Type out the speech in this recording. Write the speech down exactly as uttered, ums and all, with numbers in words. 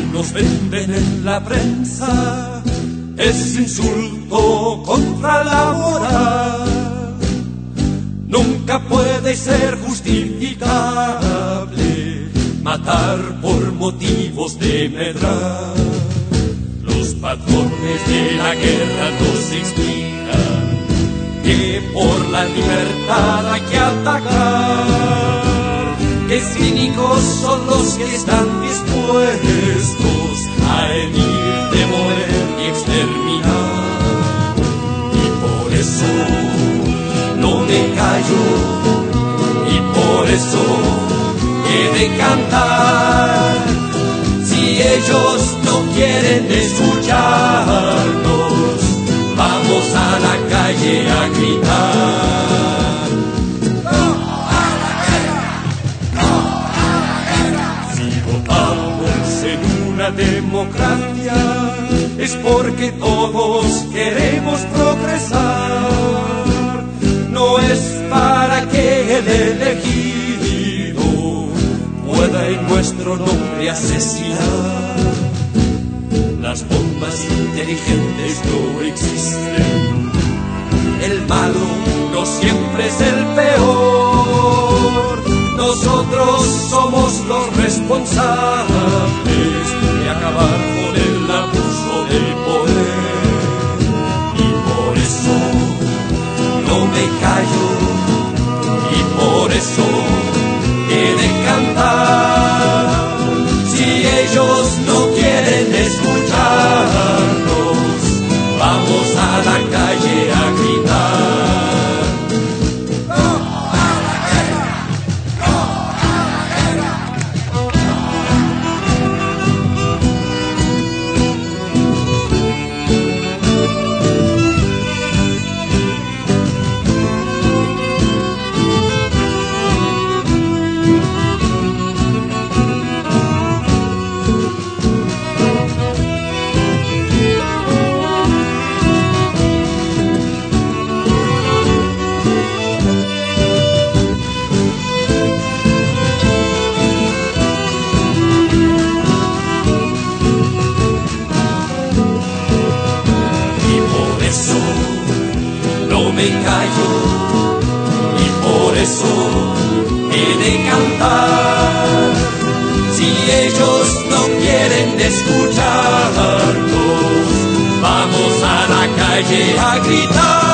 nos venden en la prensa es insulto contra la moral. Nunca puede ser justificable matar por motivos de medrar. Los patrones de la guerra nos explican que por la libertad hay que atacar, que cínicos son los que están dispuestos a herir, demoler y exterminar. Y por eso no me callo, y por eso he de cantar. Si ellos no quieren escucharnos, vamos a la calle a gritar. ¡No a la guerra! ¡No a la guerra! Si votamos en una democracia es porque todos queremos progresar. No es para que el elegido pueda en nuestro nombre asesinar. Las bombas inteligentes no existen. El malo no siempre es el peor. Nosotros somos los responsables de acabar con el abuso del poder. Y por eso no me callo, y por eso he de cantar. Si ellos no quieren escucharnos, vamos a la calle a gritar. ¡No a la guerra! ¡No a la guerra! No me callo, y por eso he de cantar. Si ellos no quieren escucharnos, vamos a la calle a gritar.